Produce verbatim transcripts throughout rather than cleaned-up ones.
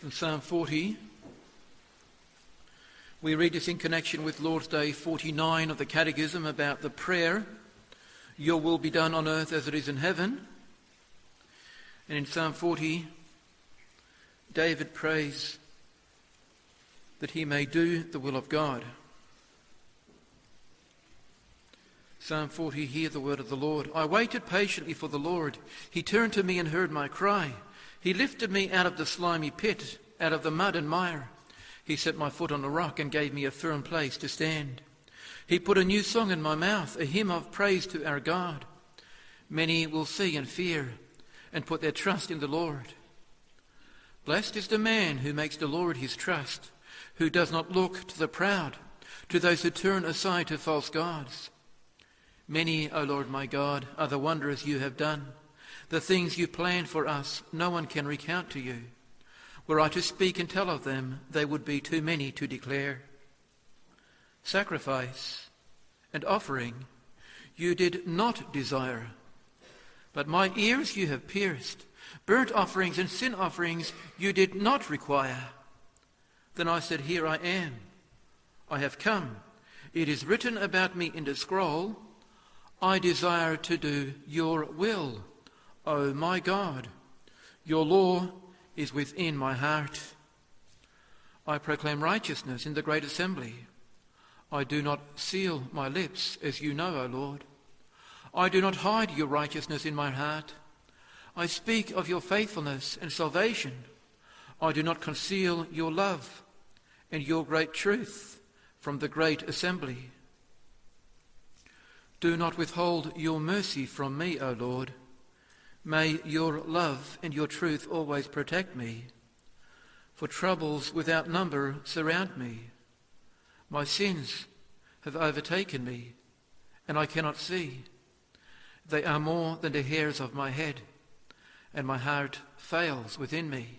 In Psalm forty, we read this in connection with Lord's Day forty-nine of the Catechism about the prayer, "Your will be done on earth as it is in heaven." And in Psalm forty, David prays that he may do the will of God. Psalm forty, hear the word of the Lord. I waited patiently for the Lord. He turned to me and heard my cry. He lifted me out of the slimy pit, out of the mud and mire. He set my foot on a rock and gave me a firm place to stand. He put a new song in my mouth, a hymn of praise to our God. Many will see and fear and put their trust in the Lord. Blessed is the man who makes the Lord his trust, who does not look to the proud, to those who turn aside to false gods. Many, O Lord my God, are the wonders you have done. The things you planned for us, no one can recount to you. Were I to speak and tell of them, they would be too many to declare. Sacrifice and offering you did not desire, but my ears you have pierced. Burnt offerings and sin offerings you did not require. Then I said, here I am. I have come. It is written about me in the scroll. I desire to do your will, O my God. Your law is within my heart. I proclaim righteousness in the great assembly. I do not seal my lips, as you know, O Lord. I do not hide your righteousness in my heart. I speak of your faithfulness and salvation. I do not conceal your love and your great truth from the great assembly. Do not withhold your mercy from me, O Lord. May your love and your truth always protect me, for troubles without number surround me. My sins have overtaken me, and I cannot see. They are more than the hairs of my head, and my heart fails within me.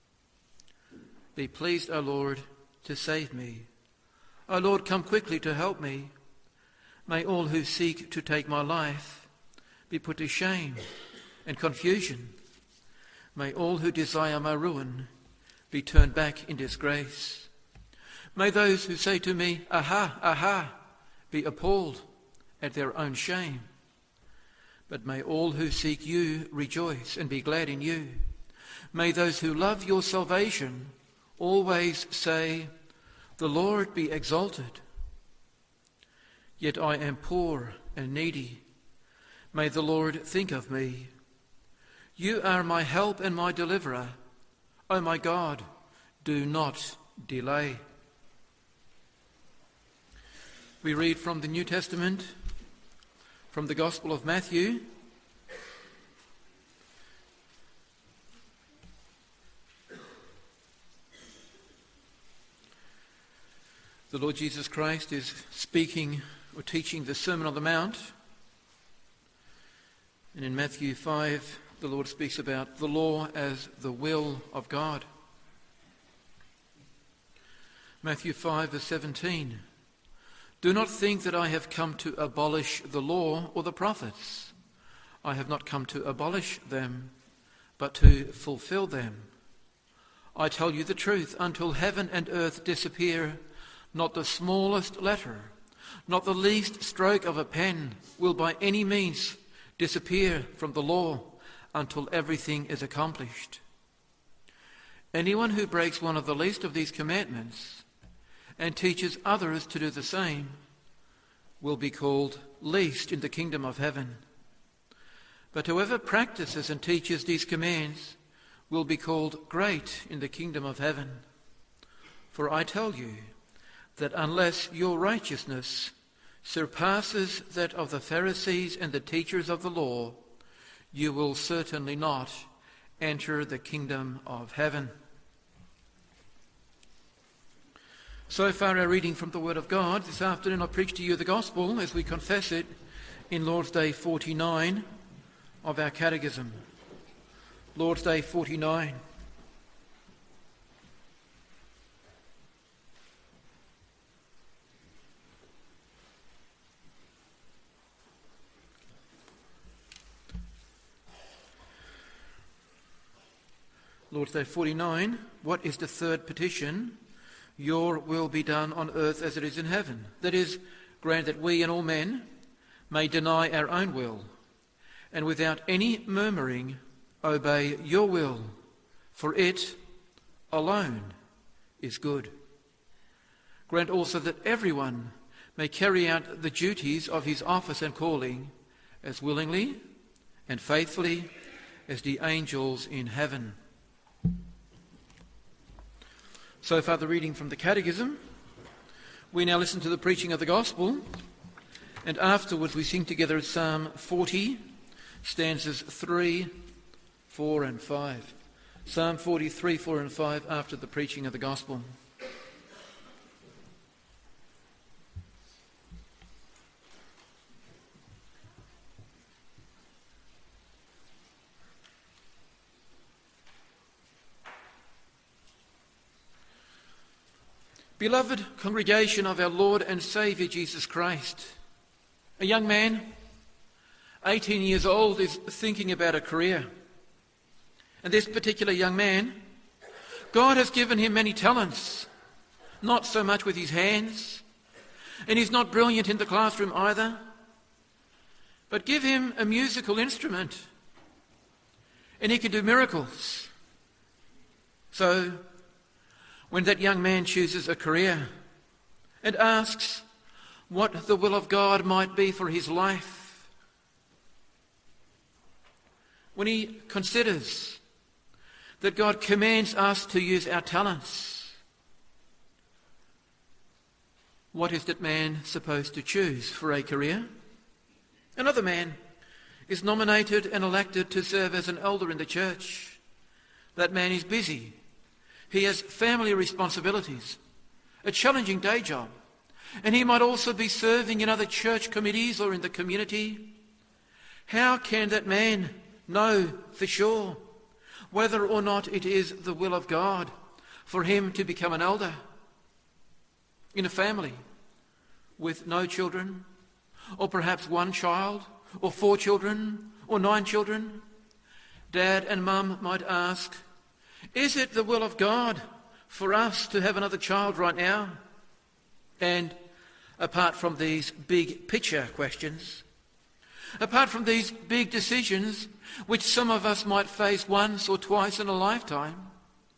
Be pleased, O Lord, to save me. O Lord, come quickly to help me. May all who seek to take my life be put to shame and confusion. May all who desire my ruin be turned back in disgrace. May those who say to me, aha, aha, be appalled at their own shame. But may all who seek you rejoice and be glad in you. May those who love your salvation always say, the Lord be exalted. Yet I am poor and needy. May the Lord think of me. You are my help and my deliverer. O my God, do not delay. We read from the New Testament, from the Gospel of Matthew. The Lord Jesus Christ is speaking or teaching the Sermon on the Mount. And in Matthew five, the Lord speaks about the law as the will of God. Matthew five, verse seventeen. Do not think that I have come to abolish the law or the prophets. I have not come to abolish them, but to fulfill them. I tell you the truth, until heaven and earth disappear, not the smallest letter, not the least stroke of a pen will by any means disappear from the law until everything is accomplished. Anyone who breaks one of the least of these commandments and teaches others to do the same will be called least in the kingdom of heaven. But whoever practices and teaches these commands will be called great in the kingdom of heaven. For I tell you that unless your righteousness surpasses that of the Pharisees and the teachers of the law, you will certainly not enter the kingdom of heaven. So far our reading from the Word of God. This afternoon I preach to you the Gospel as we confess it in Lord's Day forty-nine of our Catechism. Lord's Day forty-nine. Lord's Day forty-nine, what is the third petition? Your will be done on earth as it is in heaven. That is, grant that we and all men may deny our own will, and without any murmuring obey your will, for it alone is good. Grant also that everyone may carry out the duties of his office and calling as willingly and faithfully as the angels in heaven. So far the reading from the Catechism. We now listen to the preaching of the Gospel, and afterwards we sing together Psalm forty, stanzas three, four and five. Psalm forty-three, four and five after the preaching of the Gospel. Beloved congregation of our Lord and Saviour Jesus Christ, a young man, eighteen years old, is thinking about a career. And this particular young man, God has given him many talents, not so much with his hands, and he's not brilliant in the classroom either, but give him a musical instrument and he can do miracles. So, when that young man chooses a career and asks what the will of God might be for his life, when he considers that God commands us to use our talents, what is that man supposed to choose for a career? Another man is nominated and elected to serve as an elder in the church. That man is busy. He has family responsibilities, a challenging day job, and he might also be serving in other church committees or in the community. How can that man know for sure whether or not it is the will of God for him to become an elder in a family with no children, or perhaps one child, or four children, or nine children? Dad and Mum might ask, is it the will of God for us to have another child right now? And apart from these big picture questions, apart from these big decisions which some of us might face once or twice in a lifetime,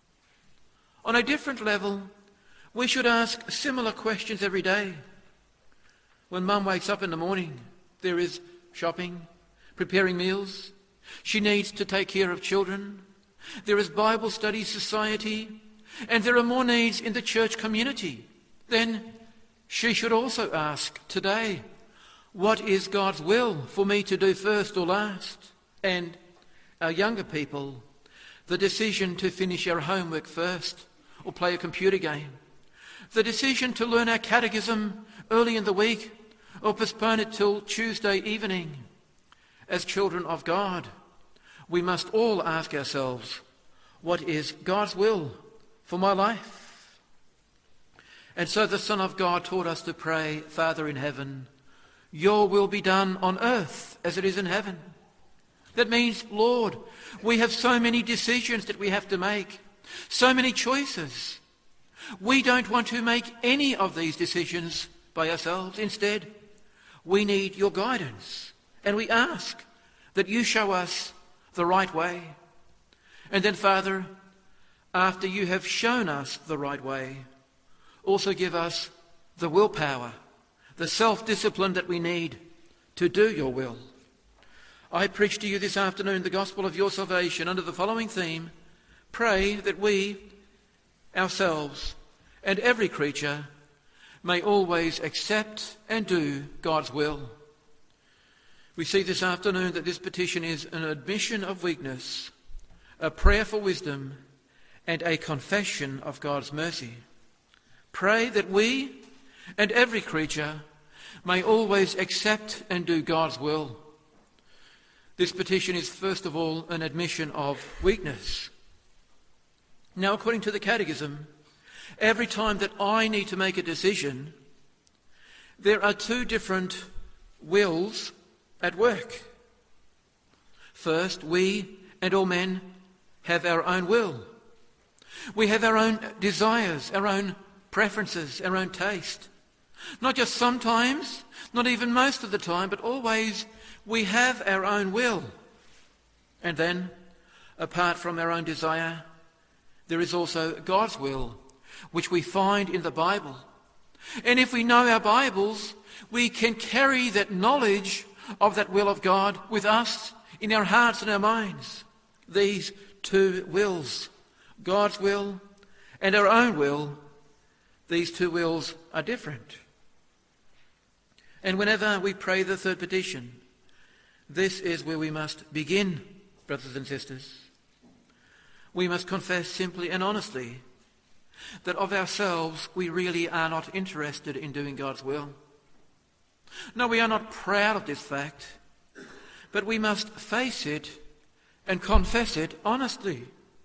on a different level, we should ask similar questions every day. When Mum wakes up in the morning, there is shopping, preparing meals. She needs to take care of children. There is Bible study society, and there are more needs in the church community. Then she should also ask today, what is God's will for me to do first or last? And our younger people, the decision to finish our homework first or play a computer game, the decision to learn our catechism early in the week or postpone it till Tuesday evening. As children of God, we must all ask ourselves, what is God's will for my life? And so the Son of God taught us to pray, Father in heaven, your will be done on earth as it is in heaven. That means, Lord, we have so many decisions that we have to make, so many choices. We don't want to make any of these decisions by ourselves. Instead, we need your guidance, and we ask that you show us the right way. And then, Father, after you have shown us the right way, also give us the willpower, the self-discipline that we need to do your will. I preach to you this afternoon the gospel of your salvation under the following theme: pray that we, ourselves, and every creature may always accept and do God's will. We see this afternoon that this petition is an admission of weakness, a prayer for wisdom, and a confession of God's mercy. Pray that we and every creature may always accept and do God's will. This petition is first of all an admission of weakness. Now, according to the Catechism, every time that I need to make a decision, there are two different wills at work. First, we and all men have our own will. We have our own desires, our own preferences, our own taste. Not just sometimes, not even most of the time, but always we have our own will. And then, apart from our own desire, there is also God's will, which we find in the Bible. And if we know our Bibles, we can carry that knowledge of that will of God with us in our hearts and our minds. These two wills, God's will and our own will, these two wills are different. And whenever we pray the third petition, this is where we must begin, brothers and sisters. We must confess simply and honestly that of ourselves we really are not interested in doing God's will. No, we are not proud of this fact, but we must face it and confess it honestly.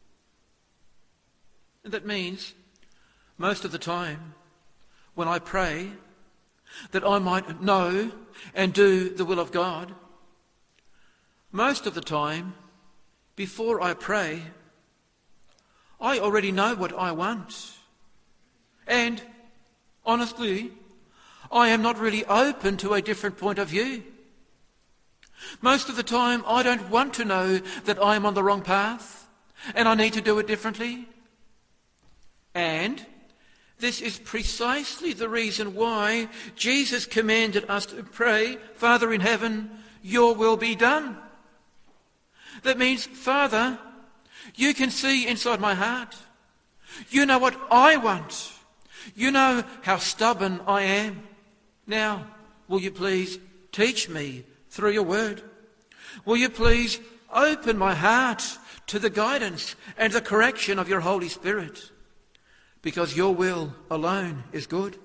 And that means, most of the time, when I pray, that I might know and do the will of God, most of the time, before I pray, I already know what I want. And, honestly, I am not really open to a different point of view. Most of the time, I don't want to know that I am on the wrong path and I need to do it differently. And this is precisely the reason why Jesus commanded us to pray, Father in heaven, your will be done. That means, Father, you can see inside my heart. You know what I want. You know how stubborn I am. Now, will you please teach me through your word? Will you please open my heart to the guidance and the correction of your Holy Spirit? Because your will alone is good.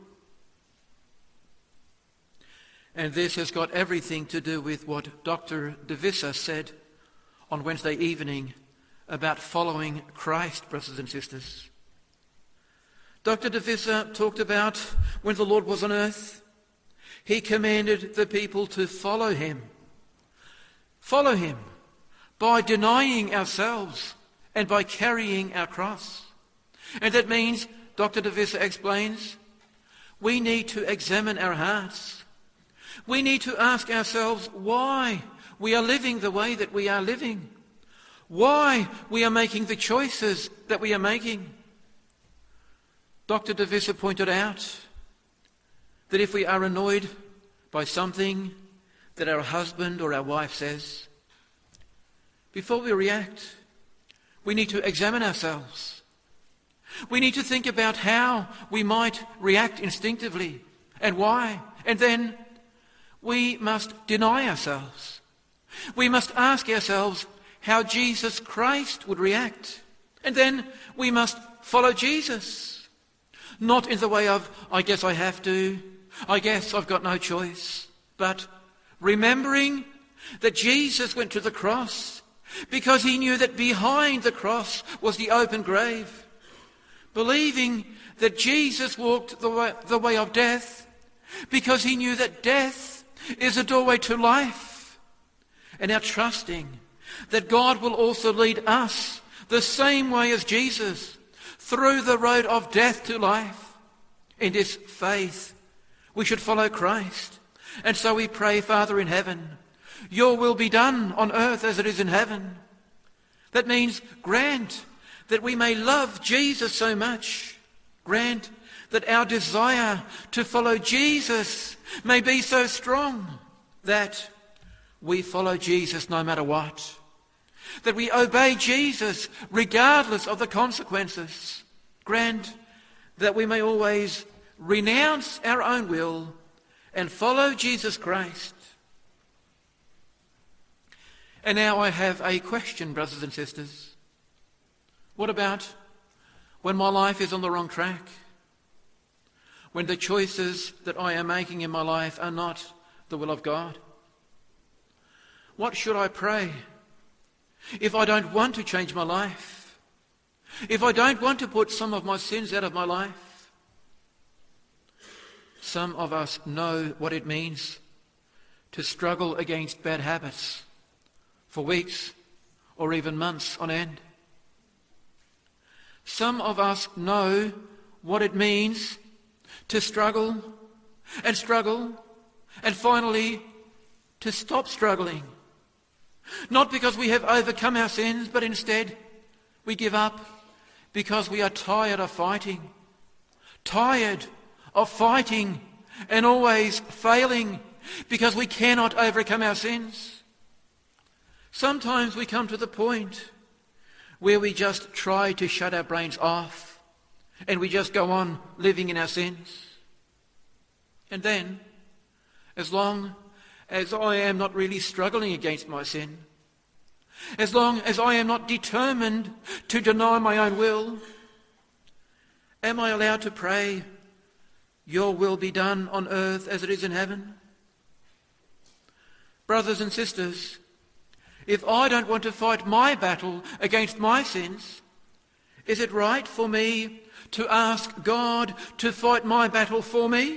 And this has got everything to do with what Doctor De Visser said on Wednesday evening about following Christ, brothers and sisters. Doctor De Visser talked about when the Lord was on earth, he commanded the people to follow him. Follow him by denying ourselves and by carrying our cross. And that means, Doctor De Visser explains, we need to examine our hearts. We need to ask ourselves why we are living the way that we are living. Why we are making the choices that we are making. Doctor De Visser pointed out that if we are annoyed by something that our husband or our wife says, before we react, we need to examine ourselves. We need to think about how we might react instinctively and why. And then we must deny ourselves. We must ask ourselves how Jesus Christ would react. And then we must follow Jesus. Not in the way of, I guess I have to, I guess I've got no choice. But remembering that Jesus went to the cross because he knew that behind the cross was the open grave. Believing that Jesus walked the way, the way of death because he knew that death is a doorway to life. And now trusting that God will also lead us the same way as Jesus through the road of death to life. In this faith, we should follow Christ. And so we pray, Father in heaven, your will be done on earth as it is in heaven. That means grant that we may love Jesus so much. Grant that our desire to follow Jesus may be so strong that we follow Jesus no matter what. That we obey Jesus regardless of the consequences. Grant that we may always renounce our own will and follow Jesus Christ. And now I have a question, brothers and sisters. What about when my life is on the wrong track? When the choices that I am making in my life are not the will of God? What should I pray if I don't want to change my life? If I don't want to put some of my sins out of my life? Some of us know what it means to struggle against bad habits for weeks or even months on end. Some of us know what it means to struggle and struggle and finally to stop struggling. Not because we have overcome our sins, but instead we give up because we are tired of fighting. Tired of fighting and always failing because we cannot overcome our sins. Sometimes we come to the point where we just try to shut our brains off and we just go on living in our sins. And then, as long as I am not really struggling against my sin, as long as I am not determined to deny my own will, am I allowed to pray, "Your will be done on earth as it is in heaven"? Brothers and sisters, if I don't want to fight my battle against my sins, is it right for me to ask God to fight my battle for me?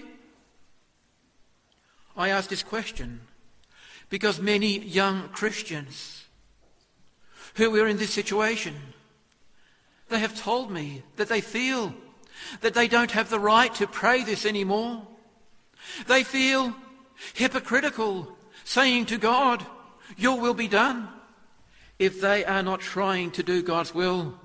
I ask this question because many young Christians who are in this situation, they have told me that they feel that they don't have the right to pray this anymore. They feel hypocritical, saying to God, "Your will be done," if they are not trying to do God's will.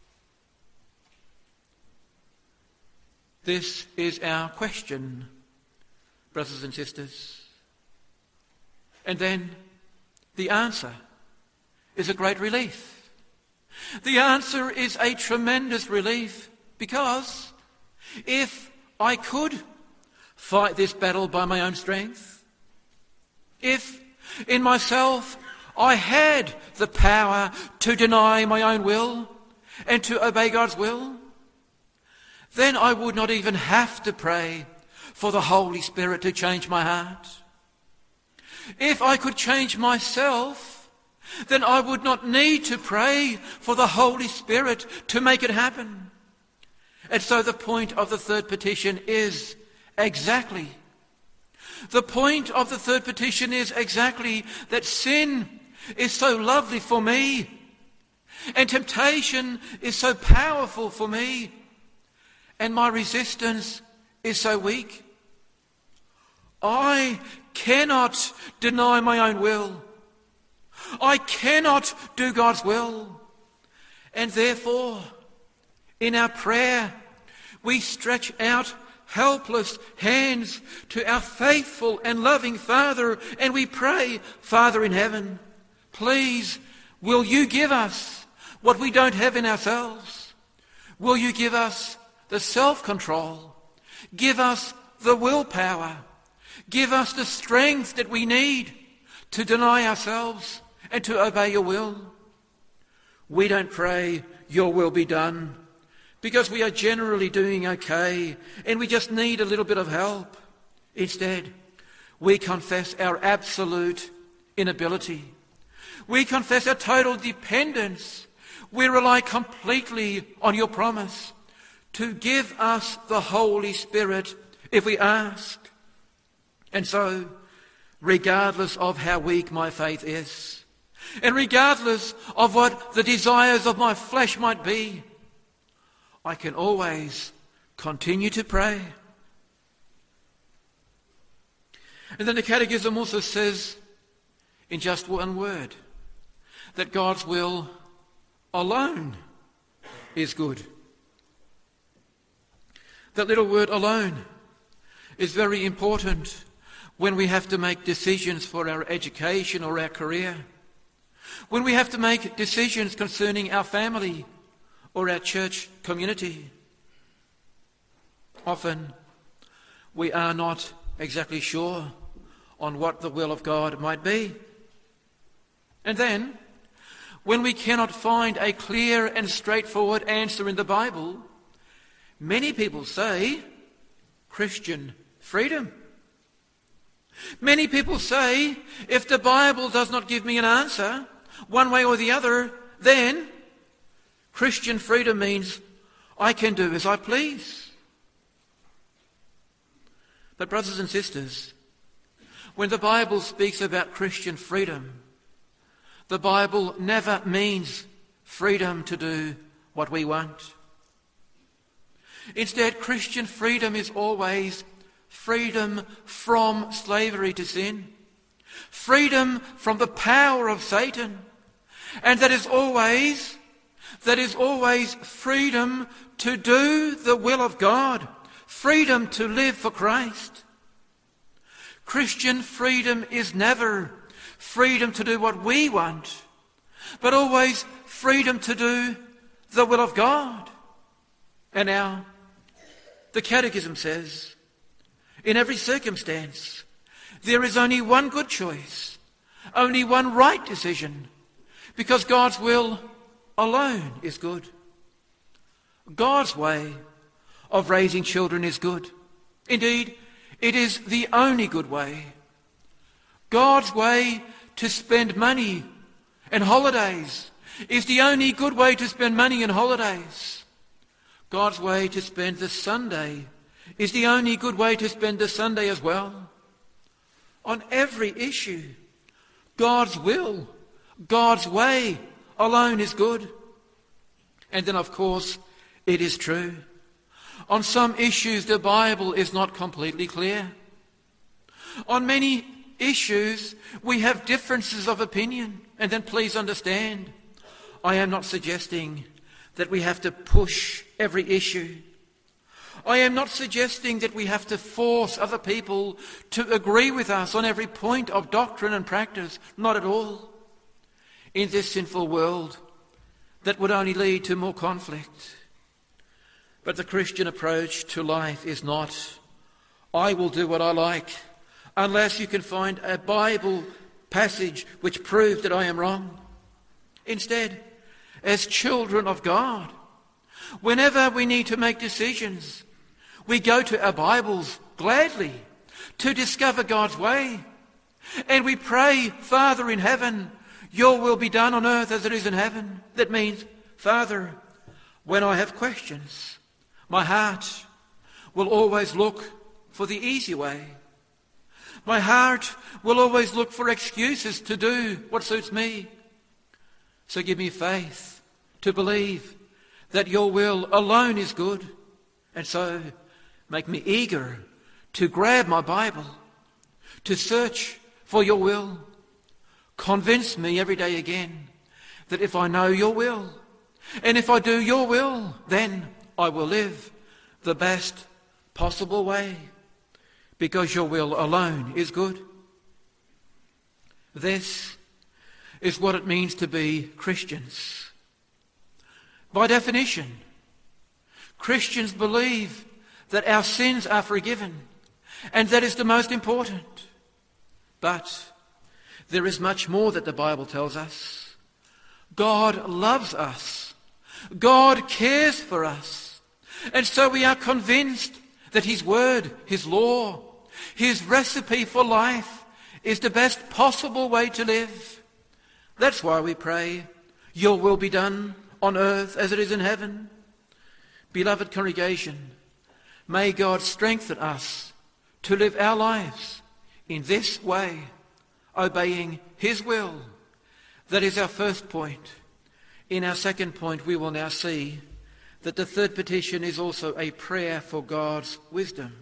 This is our question, brothers and sisters. And then the answer is a great relief. The answer is a tremendous relief because if I could fight this battle by my own strength, if in myself I had the power to deny my own will and to obey God's will, then I would not even have to pray for the Holy Spirit to change my heart. If I could change myself, then I would not need to pray for the Holy Spirit to make it happen. And so the point of the third petition is exactly, the point of the third petition is exactly that sin is so lovely for me and temptation is so powerful for me and my resistance is so weak. I cannot deny my own will. I cannot do God's will. And therefore, in our prayer, we stretch out helpless hands to our faithful and loving Father, and we pray, "Father in heaven, please, will you give us what we don't have in ourselves? Will you give us the self-control? Give us the willpower. Give us the strength that we need to deny ourselves and to obey your will." We don't pray, "Your will be done," because we are generally doing okay and we just need a little bit of help. Instead, we confess our absolute inability. We confess our total dependence. We rely completely on your promise to give us the Holy Spirit if we ask. And so, regardless of how weak my faith is, and regardless of what the desires of my flesh might be, I can always continue to pray. And then the Catechism also says, in just one word, that God's will alone is good. That little word "alone" is very important when we have to make decisions for our education or our career, when we have to make decisions concerning our family or our church community. Often we are not exactly sure on what the will of God might be. And then, when we cannot find a clear and straightforward answer in the Bible, many people say Christian freedom. Many people say, if the Bible does not give me an answer, one way or the other, then Christian freedom means I can do as I please. But brothers and sisters, when the Bible speaks about Christian freedom, the Bible never means freedom to do what we want. Instead, Christian freedom is always freedom from slavery to sin, freedom from the power of Satan, and that is always, that is always freedom to do the will of God, freedom to live for Christ. Christian freedom is never freedom to do what we want, but always freedom to do the will of God. And now, the Catechism says, in every circumstance, there is only one good choice, only one right decision, because God's will alone is good. God's way of raising children is good. Indeed, it is the only good way. God's way to spend money and holidays is the only good way to spend money and holidays. God's way to spend the Sunday is the only good way to spend the Sunday as well. On every issue, God's will, God's way alone is good. And then, of course, it is true. On some issues, the Bible is not completely clear. On many issues, we have differences of opinion. And then please understand, I am not suggesting that we have to push every issue. I am not suggesting that we have to force other people to agree with us on every point of doctrine and practice. Not at all. In this sinful world, that would only lead to more conflict. But the Christian approach to life is not, I will do what I like, unless you can find a Bible passage which proves that I am wrong. Instead, as children of God, whenever we need to make decisions, we go to our Bibles gladly to discover God's way. And we pray, Father in heaven, your will be done on earth as it is in heaven. That means, Father, when I have questions, my heart will always look for the easy way. My heart will always look for excuses to do what suits me. So give me faith to believe that your will alone is good. And so make me eager to grab my Bible, to search for your will. Convince me every day again that if I know your will, and if I do your will, then I will live the best possible way, because your will alone is good. This is what it means to be Christians. By definition, Christians believe that our sins are forgiven, and that is the most important. But there is much more that the Bible tells us. God loves us. God cares for us. And so we are convinced that his word, his law, his recipe for life is the best possible way to live. That's why we pray, your will be done on earth as it is in heaven. Beloved congregation, may God strengthen us to live our lives in this way, obeying his will. That is our first point. In our second point, we will now see that the third petition is also a prayer for God's wisdom.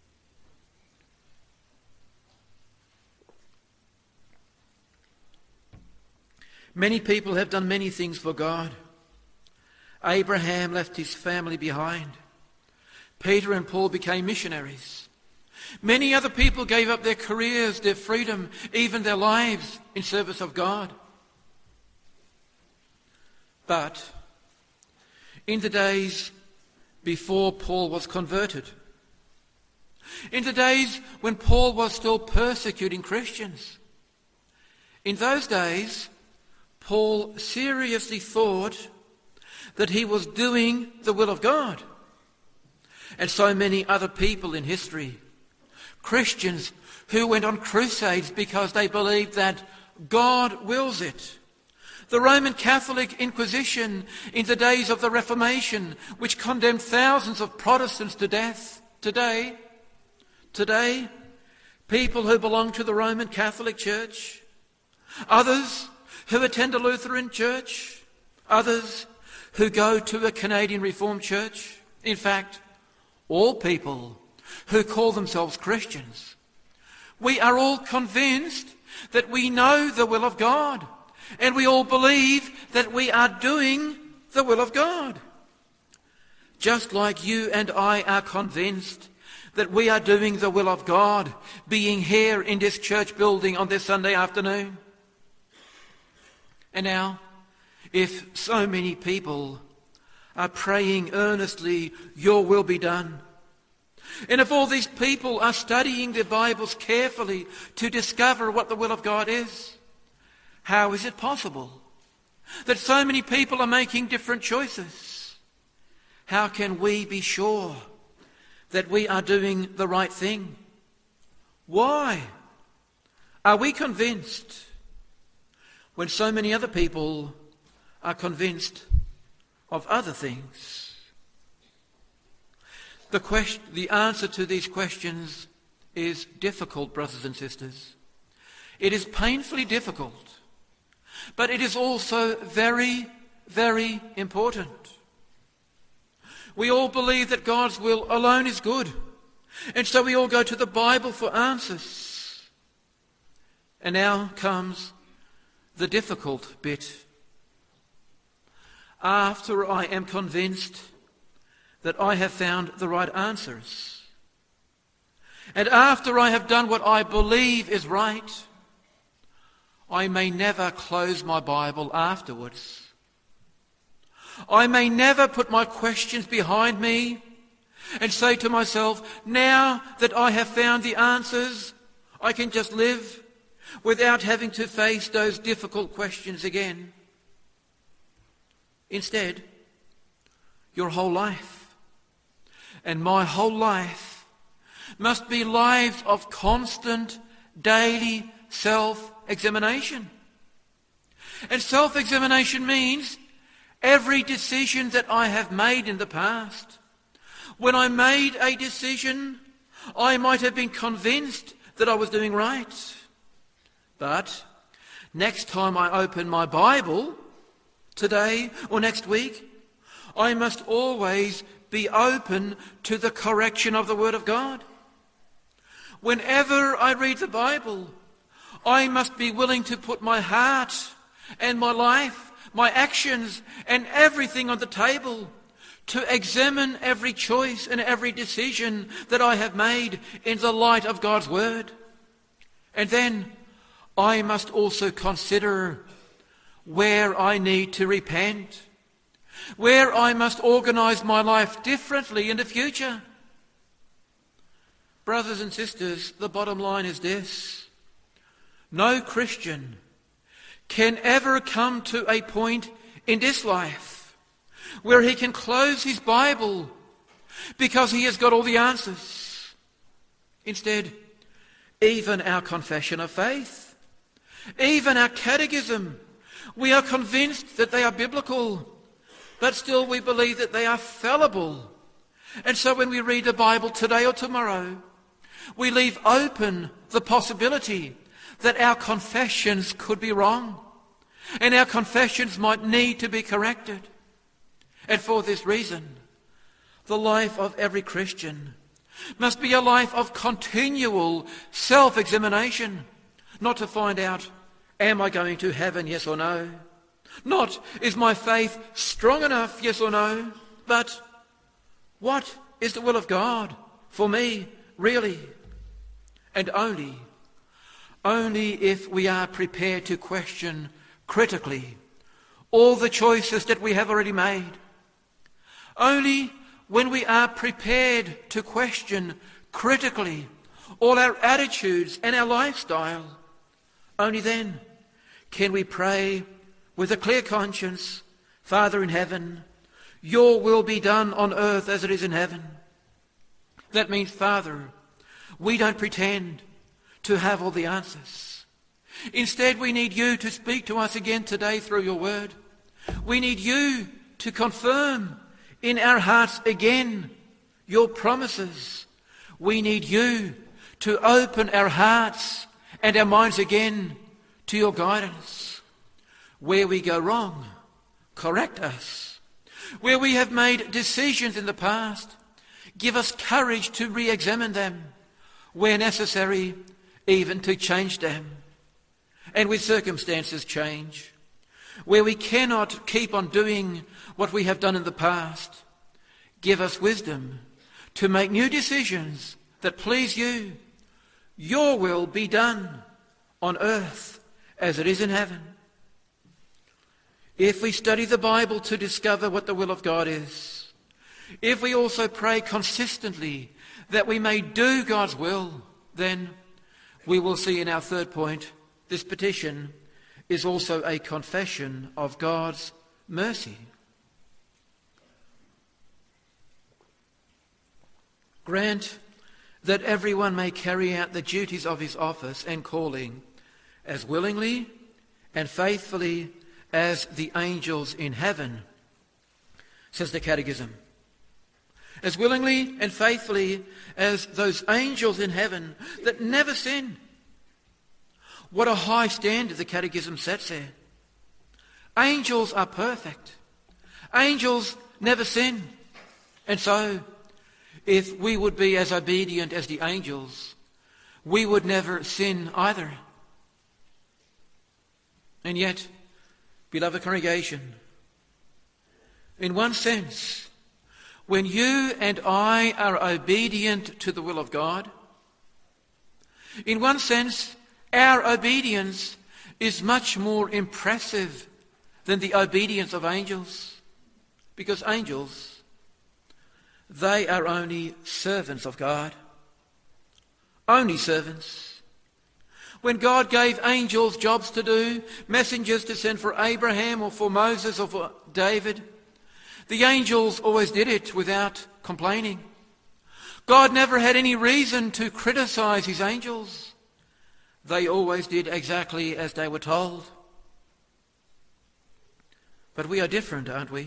Many people have done many things for God. Abraham left his family behind. Peter and Paul became missionaries. Many other people gave up their careers, their freedom, even their lives in service of God. But in the days before Paul was converted, in the days when Paul was still persecuting Christians, in those days, Paul seriously thought that he was doing the will of God. And so many other people in history, Christians who went on crusades because they believed that God wills it. The Roman Catholic Inquisition in the days of the Reformation, which condemned thousands of Protestants to death. Today, today, people who belong to the Roman Catholic Church, others who attend a Lutheran church, others who go to a Canadian Reformed church, in fact, all people who call themselves Christians, we are all convinced that we know the will of God, and we all believe that we are doing the will of God. Just like you and I are convinced that we are doing the will of God, being here in this church building on this Sunday afternoon. And now, if so many people are praying earnestly, your will be done, and if all these people are studying their Bibles carefully to discover what the will of God is, how is it possible that so many people are making different choices? How can we be sure that we are doing the right thing? Why are we convinced when so many other people are convinced of other things? The question, the answer to these questions is difficult, brothers and sisters. It is painfully difficult, but it is also very, very important. We all believe that God's will alone is good, and so we all go to the Bible for answers. And now comes the difficult bit. After I am convinced that I have found the right answers, and after I have done what I believe is right, I may never close my Bible afterwards. I may never put my questions behind me and say to myself, now that I have found the answers, I can just live without having to face those difficult questions again. Instead, your whole life and my whole life must be lives of constant, daily self-examination. And self-examination means every decision that I have made in the past. When I made a decision, I might have been convinced that I was doing right. But next time I open my Bible, today or next week, I must always be open to the correction of the Word of God. Whenever I read the Bible, I must be willing to put my heart and my life, my actions and everything on the table to examine every choice and every decision that I have made in the light of God's Word. And then I must also consider where I need to repent, where I must organize my life differently in the future. Brothers and sisters, the bottom line is this: no Christian can ever come to a point in this life where he can close his Bible because he has got all the answers. Instead, even our confession of faith, even our catechism, we are convinced that they are biblical, but still we believe that they are fallible. And so when we read the Bible today or tomorrow, we leave open the possibility that our confessions could be wrong, and our confessions might need to be corrected. And for this reason, the life of every Christian must be a life of continual self-examination, not to find out, am I going to heaven, yes or no? Not, is my faith strong enough, yes or no? But, what is the will of God for me, really? And only, only if we are prepared to question critically all the choices that we have already made, only when we are prepared to question critically all our attitudes and our lifestyle, only then can we pray with a clear conscience, Father in heaven, your will be done on earth as it is in heaven. That means, Father, we don't pretend to have all the answers. Instead, we need you to speak to us again today through your word. We need you to confirm in our hearts again your promises. We need you to open our hearts and our minds again to your guidance. Where we go wrong, correct us. Where we have made decisions in the past, Give us courage to re-examine them, where necessary, even to change them. And with circumstances change, where we cannot keep on doing what we have done in the past, give us wisdom to make new decisions that please you. Your will be done on earth as it is in heaven. If we study the Bible to discover what the will of God is, if we also pray consistently that we may do God's will, then we will see in our third point, this petition is also a confession of God's mercy. Grant that everyone may carry out the duties of his office and calling as willingly and faithfully as the angels in heaven, says the Catechism. As willingly and faithfully as those angels in heaven that never sin. What a high standard the Catechism sets there. Angels are perfect. Angels never sin. And so, if we would be as obedient as the angels, we would never sin either. And yet, beloved congregation, in one sense, when you and I are obedient to the will of God, in one sense, our obedience is much more impressive than the obedience of angels. Because angels, they are only servants of God. Only servants. When God gave angels jobs to do, messengers to send for Abraham or for Moses or for David, the angels always did it without complaining. God never had any reason to criticize his angels. They always did exactly as they were told. But we are different, aren't we?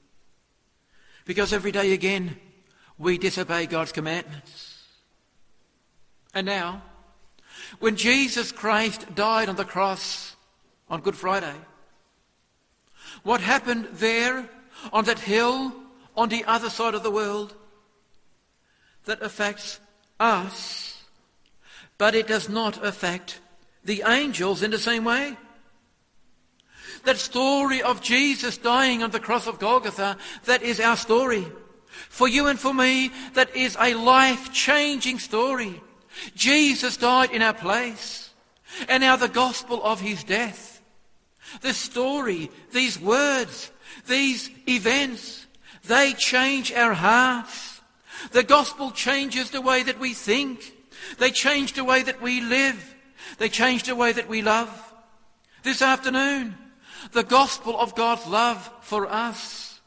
Because every day again, we disobey God's commandments. And now, when Jesus Christ died on the cross on Good Friday, what happened there on that hill on the other side of the world that affects us, but it does not affect the angels in the same way? That story of Jesus dying on the cross of Golgotha, that is our story. For you and for me, that is a life-changing story. Jesus died in our place. And now the gospel of his death. The story, these words, these events, they change our hearts. The gospel changes the way that we think. They change the way that we live. They change the way that we love. This afternoon, the gospel of God's love for us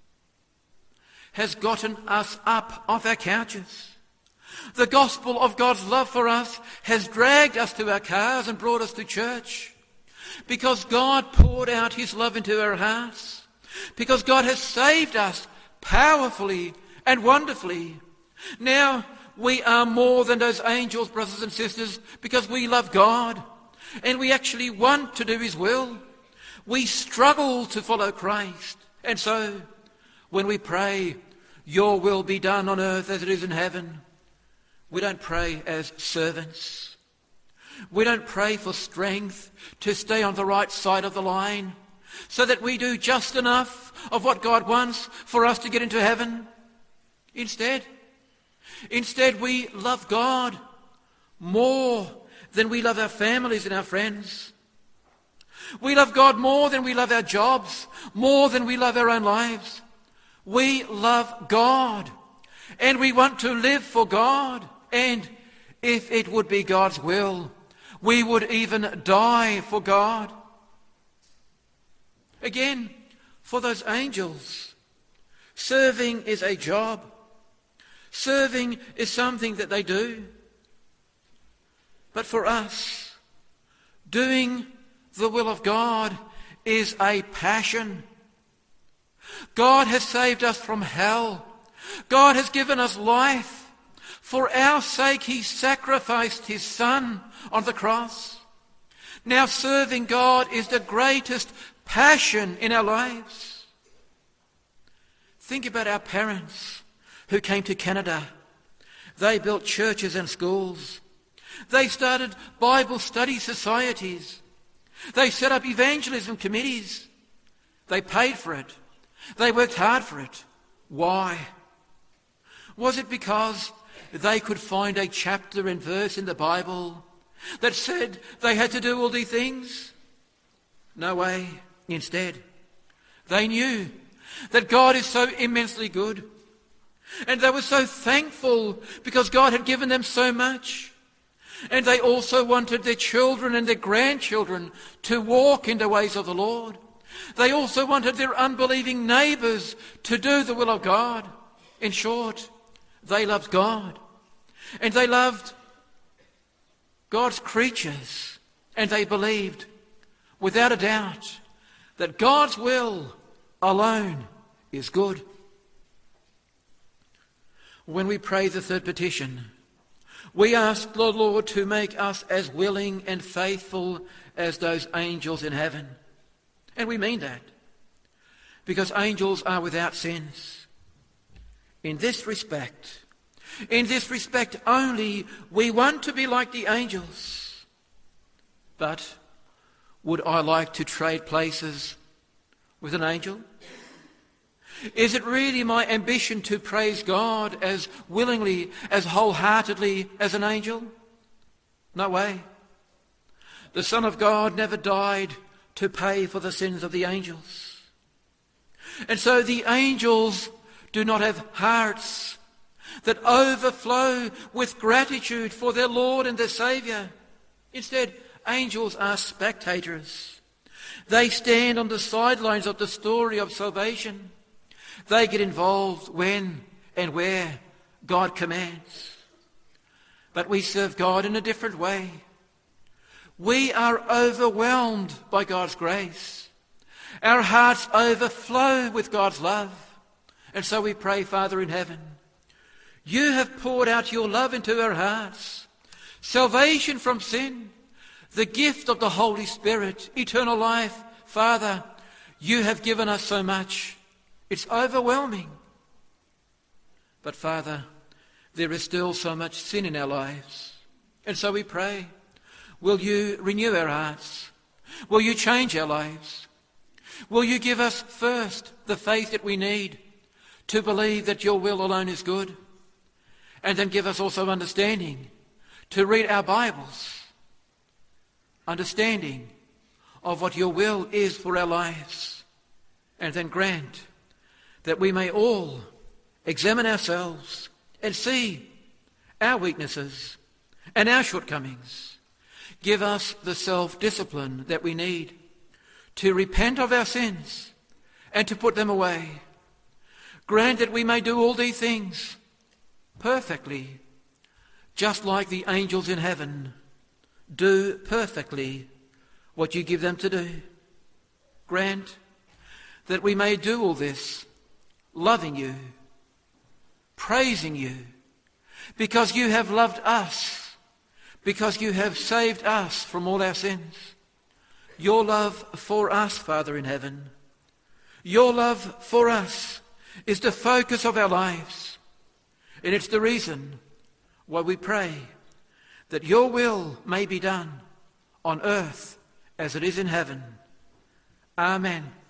has gotten us up off our couches. The gospel of God's love for us has dragged us to our cars and brought us to church. Because God poured out his love into our hearts. Because God has saved us powerfully and wonderfully. Now we are more than those angels, brothers and sisters, because we love God. And we actually want to do his will. We struggle to follow Christ. And so, when we pray, your will be done on earth as it is in heaven, we don't pray as servants. We don't pray for strength to stay on the right side of the line so that we do just enough of what God wants for us to get into heaven. Instead, instead we love God more than we love our families and our friends. We love God more than we love our jobs, more than we love our own lives. We love God, and we want to live for God. And if it would be God's will, we would even die for God. Again, for those angels, serving is a job. Serving is something that they do. But for us, doing the will of God is a passion. God has saved us from hell. God has given us life. For our sake, he sacrificed his Son on the cross. Now serving God is the greatest passion in our lives. Think about our parents who came to Canada. They built churches and schools. They started Bible study societies. They set up evangelism committees. They paid for it. They worked hard for it. Why? Was it because they could find a chapter and verse in the Bible that said they had to do all these things? No way. Instead, they knew that God is so immensely good. And they were so thankful because God had given them so much. And they also wanted their children and their grandchildren to walk in the ways of the Lord. They also wanted their unbelieving neighbours to do the will of God. In short, they loved God. And they loved God's creatures. And they believed, without a doubt, that God's will alone is good. When we pray the third petition, we ask the Lord to make us as willing and faithful as those angels in heaven. And we mean that, because angels are without sins. In this respect, in this respect only, we want to be like the angels. But would I like to trade places with an angel? Is it really my ambition to praise God as willingly, as wholeheartedly as an angel? No way. The Son of God never died to pay for the sins of the angels. And so the angels do not have hearts that overflow with gratitude for their Lord and their Saviour. Instead, angels are spectators. They stand on the sidelines of the story of salvation. They get involved when and where God commands. But we serve God in a different way. We are overwhelmed by God's grace. Our hearts overflow with God's love. And so we pray, Father in heaven, you have poured out your love into our hearts. Salvation from sin, the gift of the Holy Spirit, eternal life. Father, you have given us so much. It's overwhelming. But Father, there is still so much sin in our lives. And so we pray, will you renew our hearts? Will you change our lives? Will you give us first the faith that we need to believe that your will alone is good? And then give us also understanding to read our Bibles, understanding of what your will is for our lives. And then grant that we may all examine ourselves and see our weaknesses and our shortcomings. Give us the self-discipline that we need to repent of our sins and to put them away. Grant that we may do all these things perfectly, just like the angels in heaven do perfectly what you give them to do. Grant that we may do all this loving you, praising you, because you have loved us, because you have saved us from all our sins. Your love for us, Father in heaven, your love for us is the focus of our lives. And it's the reason why we pray that your will may be done on earth as it is in heaven. Amen.